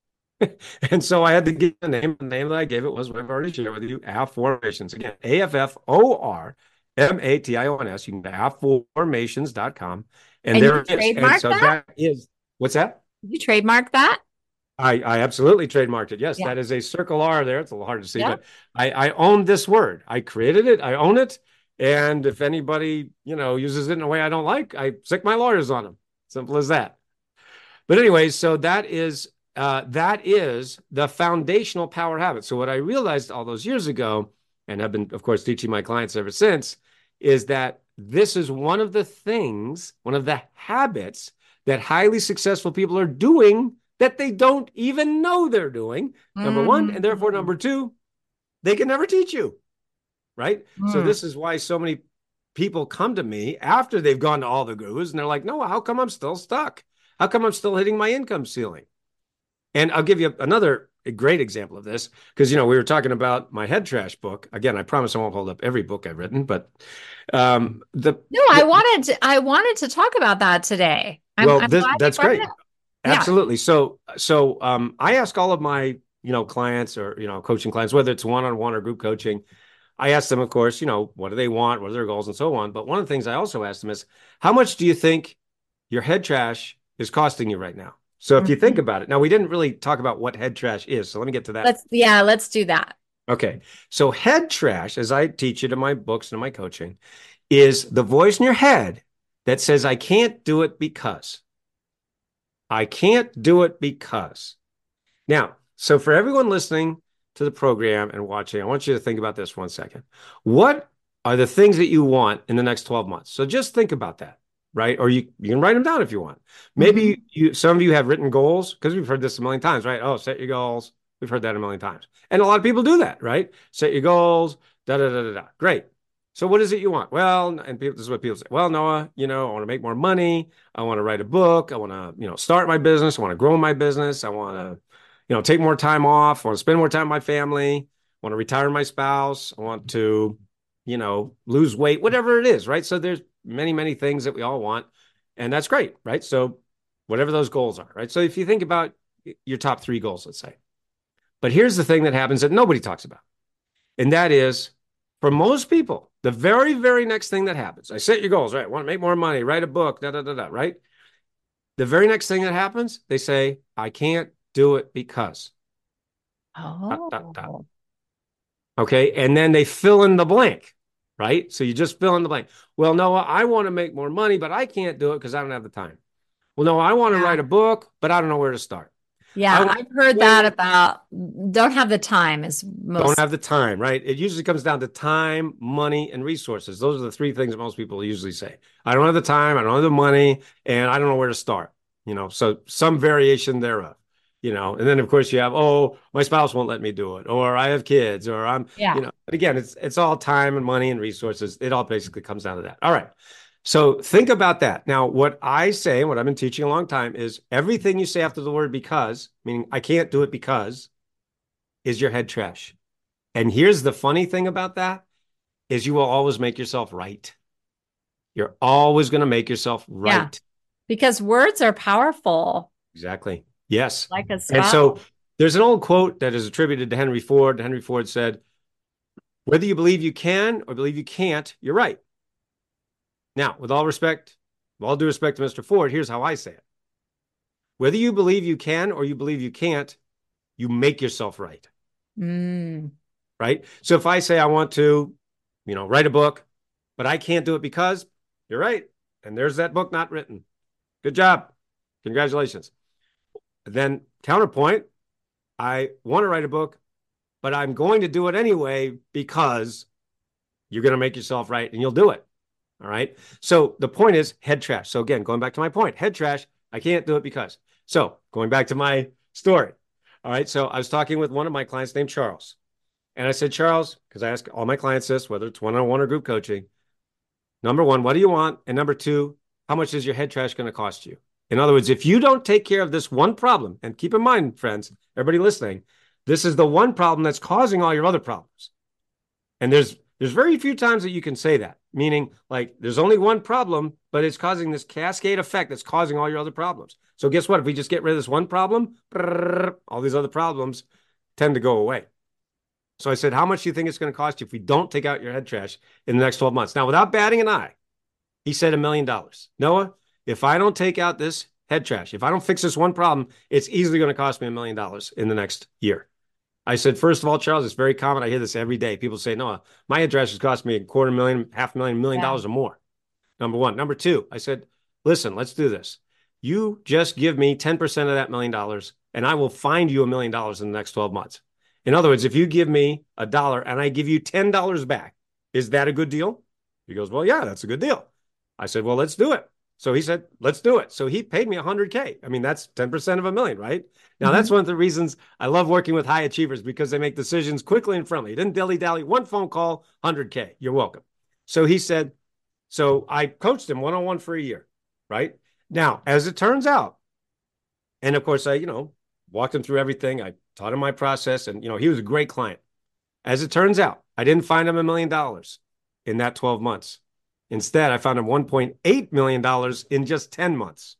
And so I had to give the name. The name that I gave it was what I've already shared with you, Affirmations. Again, A F F O R M A T I O N S. You can go to affirmations dot com. And, and there you it is. Trademark and so that? that is, what's that? You trademark that? I, I absolutely trademarked it. Yes, yeah. That is a circle R there. It's a little hard to see, yeah. but I, I own this word. I created it. I own it. And if anybody, you know, uses it in a way I don't like, I sick my lawyers on them. Simple as that. But anyway, so that is uh, that is the foundational power habit. So what I realized all those years ago, and have been, of course, teaching my clients ever since, is that this is one of the things, one of the habits that highly successful people are doing that they don't even know they're doing, number mm-hmm. one. And therefore, number two, they can never teach you. Right. Mm. So this is why so many people come to me after they've gone to all the gurus and they're like, no, how come I'm still stuck? How come I'm still hitting my income ceiling? And I'll give you another a great example of this because, you know, we were talking about my head trash book. Again, I promise I won't hold up every book I've written, but um, the no, I the, wanted to, I wanted to talk about that today. I'm, well, I'm this, that's great. Yeah. Absolutely. So, so um, I ask all of my, you know, clients or, you know, coaching clients, whether it's one-on-one or group coaching, I ask them, of course, you know, what do they want? What are their goals and so on? But one of the things I also ask them is, how much do you think your head trash is costing you right now? So if mm-hmm. you think about it, now we didn't really talk about what head trash is. So let me get to that. Let's, yeah, let's do that. Okay. So head trash, as I teach it in my books and in my coaching, is the voice in your head that says, I can't do it because. I can't do it because. Now, so for everyone listening, to the program and watching, I want you to think about this for one second. What are the things that you want in the next twelve months? So just think about that, right? Or you, you can write them down if you want. Maybe mm-hmm. you, some of you have written goals, because we've heard this a million times, right? Oh, set your goals. We've heard that a million times. And a lot of people do that, right? Set your goals, da, da, da, da, da. Great. So what is it you want? Well, and people, this is what people say. Well, Noah, you know, I want to make more money. I want to write a book. I want to, you know, start my business. I want to grow my business. I want to, you know, take more time off. I want to spend more time with my family. I want to retire my spouse. I want to, you know, lose weight, whatever it is, right? So there's many, many things that we all want. And that's great, right? So whatever those goals are, right? So if you think about your top three goals, let's say. But here's the thing that happens that nobody talks about. And that is, for most people, the very, very next thing that happens, I set your goals, right? Want to make more money, write a book, da, da, da, da, right? The very next thing that happens, they say, I can't do it because. Oh. Dot, dot, dot. Okay. And then they fill in the blank, right? So you just fill in the blank. Well, Noah, I want to make more money, but I can't do it because I don't have the time. Well, no, I want to yeah. write a book, but I don't know where to start. Yeah, I've heard that about don't have the time is most. Don't have the time, right? It usually comes down to time, money, and resources. Those are the three things that most people usually say. I don't have the time, I don't have the money, and I don't know where to start. You know, so some variation thereof. You know, and then of course you have, oh, my spouse won't let me do it, or I have kids, or I'm, yeah. you know. But again, it's it's all time and money and resources. It all basically comes down to that. All right. So think about that. Now, what I say, and what I've been teaching a long time, is everything you say after the word because, meaning I can't do it because, is your head trash. And here's the funny thing about that, is you will always make yourself right. You're always going to make yourself right. Yeah, because words are powerful. Exactly. Yes. Like a spell. And so there's an old quote that is attributed to Henry Ford. Henry Ford said, whether you believe you can or believe you can't, you're right. Now, with all respect, with all due respect to Mister Ford, here's how I say it. Whether you believe you can or you believe you can't, you make yourself right. Mm. Right? So if I say I want to, you know, write a book, but I can't do it because, you're right. And there's that book not written. Good job. Congratulations. Then counterpoint, I want to write a book, but I'm going to do it anyway because you're going to make yourself right and you'll do it. All right. So the point is head trash. So again, going back to my point, head trash, I can't do it because. So going back to my story. All right. So I was talking with one of my clients named Charles. And I said, Charles, because I ask all my clients this, whether it's one-on-one or group coaching, number one, what do you want? And number two, how much is your head trash going to cost you? In other words, if you don't take care of this one problem, and keep in mind, friends, everybody listening, this is the one problem that's causing all your other problems. And there's there's very few times that you can say that, meaning like there's only one problem, but it's causing this cascade effect that's causing all your other problems. So guess what? If we just get rid of this one problem, all these other problems tend to go away. So I said, how much do you think it's going to cost you if we don't take out your head trash in the next twelve months? Now, without batting an eye, he said a million dollars. Noah, if I don't take out this head trash, if I don't fix this one problem, it's easily going to cost me a million dollars in the next year. I said, first of all, Charles, it's very common. I hear this every day. People say, no, my head trash has cost me a quarter million, half a million, million yeah. dollars or more. Number one. Number two, I said, listen, let's do this. You just give me ten percent of that million dollars and I will find you a million dollars in the next twelve months. In other words, if you give me a dollar and I give you ten dollars back, is that a good deal? He goes, well, yeah, that's a good deal. I said, well, let's do it. So he said, let's do it. So he paid me one hundred K. I mean, that's ten percent of a million, right? Now, mm-hmm. that's one of the reasons I love working with high achievers, because they make decisions quickly and friendly. He didn't dilly-dally. One phone call, one hundred K. You're welcome. So he said, so I coached him one-on-one for a year, right? Now, as it turns out, and of course, I, you know, walked him through everything. I taught him my process, and, you know, he was a great client. As it turns out, I didn't find him a million dollars in that twelve months. Instead, I found him one point eight million dollars in just ten months.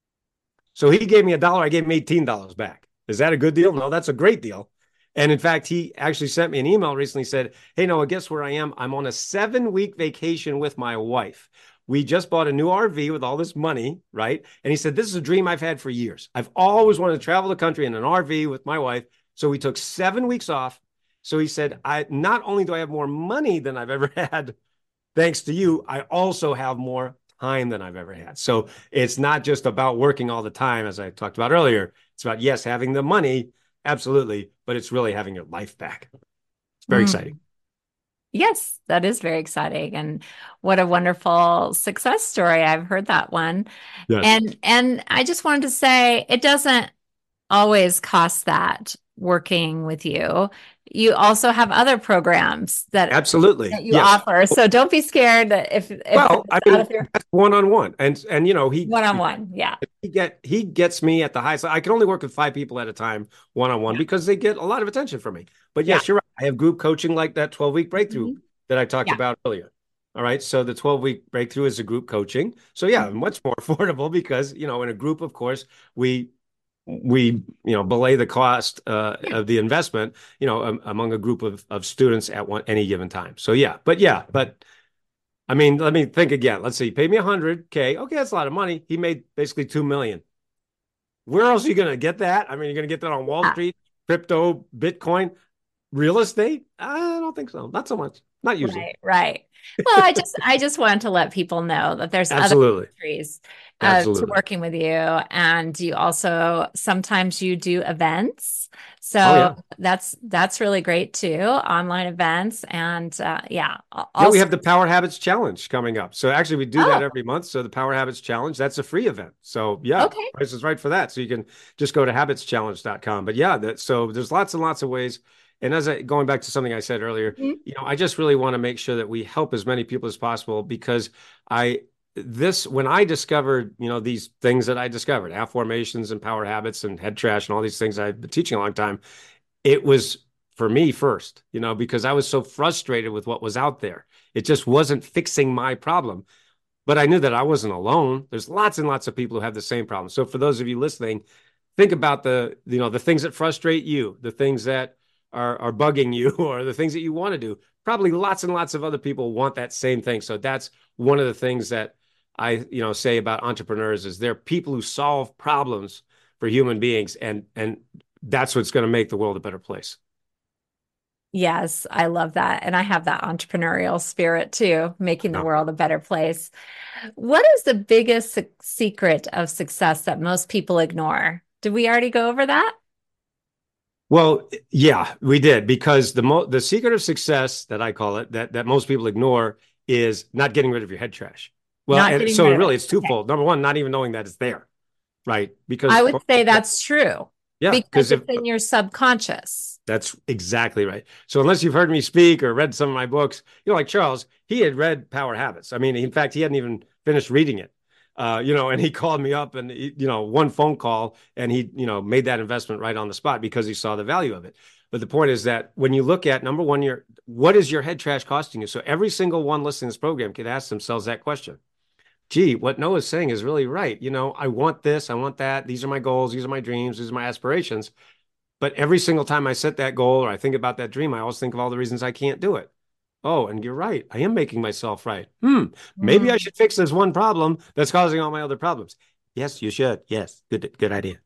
So he gave me a dollar. I gave him eighteen dollars back. Is that a good deal? No, that's a great deal. And in fact, he actually sent me an email recently, said, hey, Noah, guess where I am? I'm on a seven-week vacation with my wife. We just bought a new R V with all this money, right? And he said, this is a dream I've had for years. I've always wanted to travel the country in an R V with my wife. So we took seven weeks off. So he said, I not only do I have more money than I've ever had, thanks to you, I also have more time than I've ever had. So it's not just about working all the time, as I talked about earlier. It's about, yes, having the money absolutely, but it's really having your life back. It's very Mm. exciting. Yes, that is very exciting. And what a wonderful success story. I've heard that one. Yes. And and I just wanted to say it doesn't always cost that working with you. You also have other programs that Absolutely. that you Yes. offer. So don't be scared that if if Well, it's I out mean, of your that's one on one, and and you know he one-on-one. Yeah. he get he gets me at the highest. I can only work with five people at a time, one on one, Yeah. because they get a lot of attention from me. But Yeah. yes, you're right. I have group coaching like that twelve week breakthrough Mhm. that I talked Yeah. about earlier. All right, so the twelve week breakthrough is a group coaching. So yeah, Mhm. much more affordable because you know in a group, of course, we we you know belay the cost uh, Yeah. of the investment, you know, um, among a group of of students at one any given time. So yeah, but yeah, but I mean, let me think again. Let's see. He paid me a hundred K. Okay, that's a lot of money. He made basically two million. Where else are you going to get that? I mean, you're going to get that on Wall Yeah. Street, crypto, Bitcoin, real estate? I don't think so. Not so much. Not usually. Right, right. Well, I just I just wanted to let people know that there's other Absolutely. countries uh, to Absolutely. working with you, and you also sometimes you do events. Oh So yeah. that's that's really great too, online events, and uh, yeah, al- Yeah, we also. have the Power Habits Challenge coming up. So actually, we do that Oh, every month. So the Power Habits Challenge, that's a free event. So yeah, okay. price is right for that. So you can just go to habits challenge dot com. But yeah, that so there's lots and lots of ways. And as I going back to something I said earlier, Mhm. you know, I just really want to make sure that we help as many people as possible because I this when I discovered, you know, these things that I discovered, half formations and power habits and head trash and all these things I've been teaching a long time, it was for me first, you know, because I was so frustrated with what was out there. It just wasn't fixing my problem. But I knew that I wasn't alone. There's lots and lots of people who have the same problem. So for those of you listening, think about the, you know, the things that frustrate you, the things that are are bugging you, or the things that you want to do. Probably lots and lots of other people want that same thing. So that's one of the things that I, you know, say about entrepreneurs is they're people who solve problems for human beings, and and that's what's going to make the world a better place. Yes, I love that, and I have that entrepreneurial spirit too, making the Yeah. world a better place. What is the biggest se- secret of success that most people ignore? Did we already go over that? Well, yeah, we did because the mo the secret of success that I call it that that most people ignore is not getting rid of your head trash. Well, Not and getting so rid of it. really it's Okay. twofold. Number one, not even knowing that it's there, right? I Because would say that's true yeah, because because if it's in your subconscious. that's exactly right. So unless you've heard me speak or read some of my books, you know, like Charles, he had read Power Habits. I mean, in fact, he hadn't even finished reading it. Uh, you know, and he called me up and he, you know, one phone call and he, you know, made that investment right on the spot because he saw the value of it. But the point is that when you look at number one, your what is your head trash costing you? So every single one listening to this program could ask themselves that question. Gee, what Noah's saying is really right. You know, I want this, I want that. These are my goals, these are my dreams, these are my aspirations. But every single time I set that goal or I think about that dream, I always think of all the reasons I can't do it. Oh, and you're right. I am making myself right. Hmm. Maybe I Mm. should fix this one problem that's causing all my other problems. Yes, you should. Yes. Good, good idea.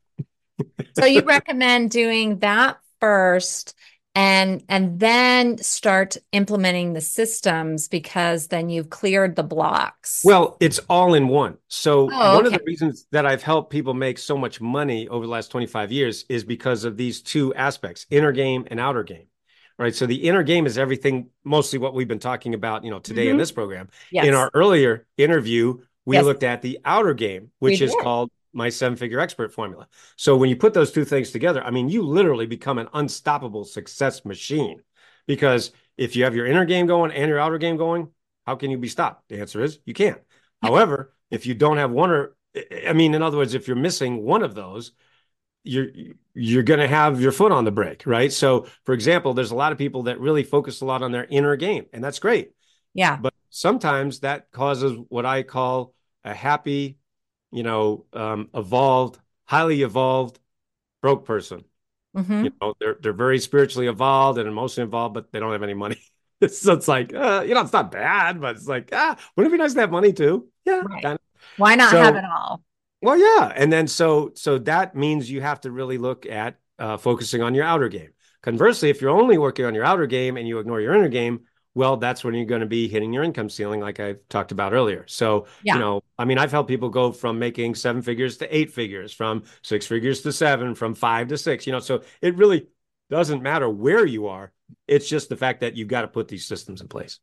So you recommend doing that first and and then start implementing the systems because then you've cleared the blocks. Well, it's all in one. So Oh, one of okay. the reasons that I've helped people make so much money over the last twenty-five years is because of these two aspects, inner game and outer game. Right. So the inner game is everything, mostly what we've been talking about, you know, today in Hmm. this program. In Yes. our earlier interview, we Yes, looked at the outer game, we which did. is called my seven figure expert formula. So when you put those two things together, I mean, you literally become an unstoppable success machine because if you have your inner game going and your outer game going, how can you be stopped? The answer is you can't. However, if you don't have one or, I mean, in other words, if you're missing one of those, you're you're going to have your foot on the brake, right? So, for example, there's a lot of people that really focus a lot on their inner game, and that's great. Yeah. But sometimes that causes what I call a happy, you know, um, evolved, highly evolved broke person. You Hmm. know, they're they're very spiritually evolved and emotionally involved, but they don't have any money. So it's like, uh, you know, it's not bad, but it's like, ah, wouldn't it be nice to have money too? Yeah, Right. kind of. Why not have So it all? well, yeah. And then so so that means you have to really look at uh, focusing on your outer game. Conversely, if you're only working on your outer game and you ignore your inner game, well, that's when you're going to be hitting your income ceiling, like I talked about earlier. So, Yeah. you know, I mean, I've helped people go from making seven figures to eight figures, from six figures to seven, from five to six, you know, so it really doesn't matter where you are. It's just the fact that you've got to put these systems in place.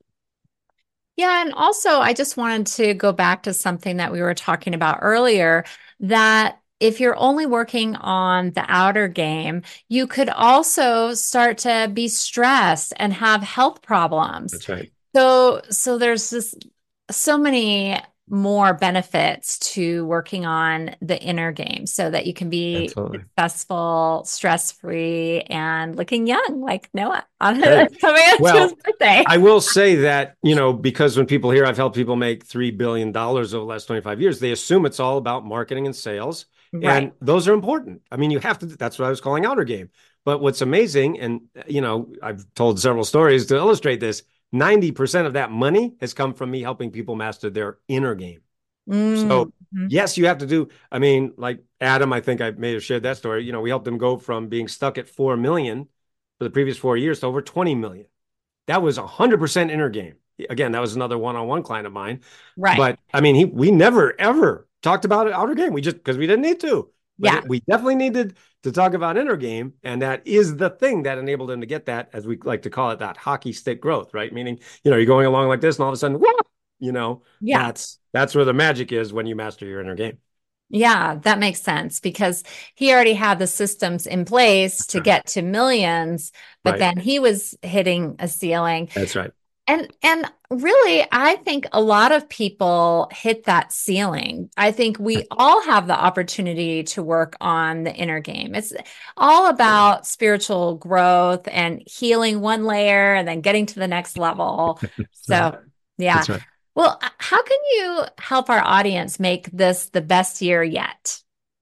Yeah. And also, I just wanted to go back to something that we were talking about earlier, that if you're only working on the outer game, you could also start to be stressed and have health problems. That's right. So, so there's this so many more benefits to working on the inner game so that you can be Absolutely. successful, stress-free, and looking young, like Noah on Hey. coming up Well, to his birthday. I will say that, you know, because when people hear I've helped people make three billion dollars over the last twenty-five years, they assume it's all about marketing and sales. Right. And those are important. I mean, you have to, that's what I was calling outer game. But what's amazing, and, you know, I've told several stories to illustrate this, ninety percent of that money has come from me helping people master their inner game. Mm-hmm. So, yes, you have to do, I mean, like Adam, I think I may have shared that story. You know, we helped him go from being stuck at four million for the previous four years to over twenty million. That was one hundred percent inner game. Again, that was another one-on-one client of mine. Right. But I mean, he we never, ever talked about outer game. We just, because we didn't need to. But Yeah. it, we definitely needed to talk about inner game. And that is the thing that enabled him to get that, as we like to call it, that hockey stick growth, right? Meaning, you know, you're going along like this and all of a sudden, whoa, you know, Yeah. that's, that's where the magic is when you master your inner game. Yeah, that makes sense because he already had the systems in place to get to millions, but Right. then he was hitting a ceiling. That's right. And and really, I think a lot of people hit that ceiling. I think we all have the opportunity to work on the inner game. It's all about spiritual growth and healing one layer and then getting to the next level. So, yeah. That's right. Well, how can you help our audience make this the best year yet?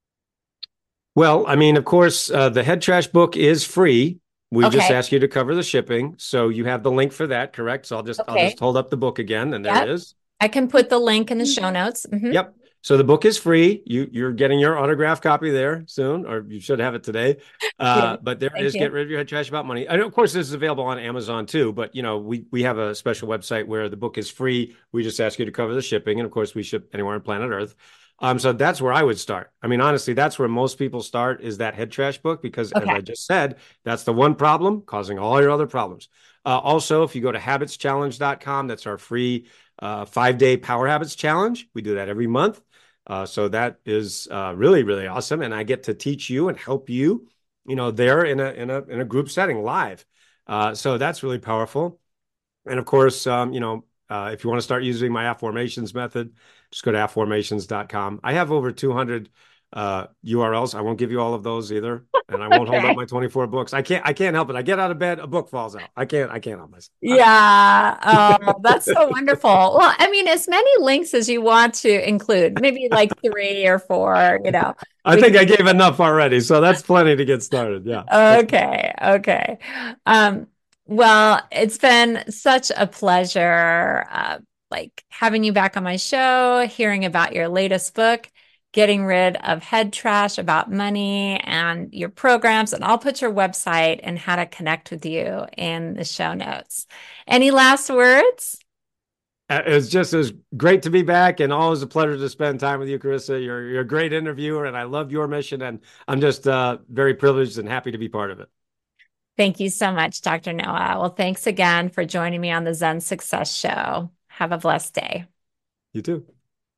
Well, I mean, of course, uh, the Head Trash book is free. We Okay. just ask you to cover the shipping. So you have the link for that, correct? So I'll just I'll Okay. just hold up the book again, and there Yep. it is. I can put the link in the show notes. Mhm. Yep. So the book is free. You you're getting your autographed copy there soon, or you should have it today. Uh, but there it Thank is. you. Get rid of your head trash about money. And of course, this is available on Amazon too. But you know, we we have a special website where the book is free. We just ask you to cover the shipping, and of course, we ship anywhere on planet Earth. Um, so that's where I would start. I mean, honestly, that's where most people start, is that Head Trash book, because as Okay. I just said, that's the one problem causing all your other problems. Uh, also, if you go to habits challenge dot com, that's our free uh, five-day Power Habits Challenge. We do that every month. Uh, so that is uh, really, really awesome. And I get to teach you and help you, you know, there in a in a in a group setting live. Uh, so that's really powerful. And of course, um, you know, uh, if you want to start using my affirmations method, just go to affirmations dot com. I have over two hundred uh, U R Ls. I won't give you all of those either, and I won't Okay. hold up my twenty-four books. I can't. I can't help it. I get out of bed, a book falls out. I can't. I can't help myself. Yeah. Oh, that's so wonderful. Well, I mean, as many links as you want to include, maybe like three or four, you know. I We think can- I gave enough already, so that's plenty to get started. Yeah. Okay. Okay. Um, well, it's been such a pleasure, uh, like having you back on my show, hearing about your latest book, getting rid of head trash about money and your programs. And I'll put your website and how to connect with you in the show notes. Any last words? Uh, It's just it was great to be back, and always a pleasure to spend time with you, Carissa. You're you're a great interviewer, and I love your mission, and I'm just uh, very privileged and happy to be part of it. Thank you so much, Doctor Noah. Well, thanks again for joining me on the Zen Success Show. Have a blessed day. You too.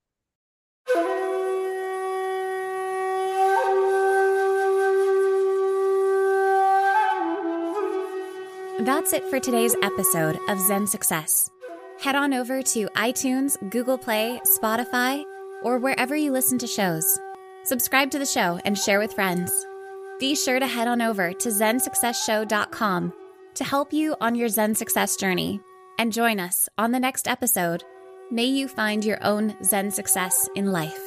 That's it for today's episode of Zen Success. Head on over to iTunes, Google Play, Spotify, or wherever you listen to shows. Subscribe to the show and share with friends. Be sure to head on over to zen success show dot com to help you on your Zen success journey, and join us on the next episode. May you find your own Zen success in life.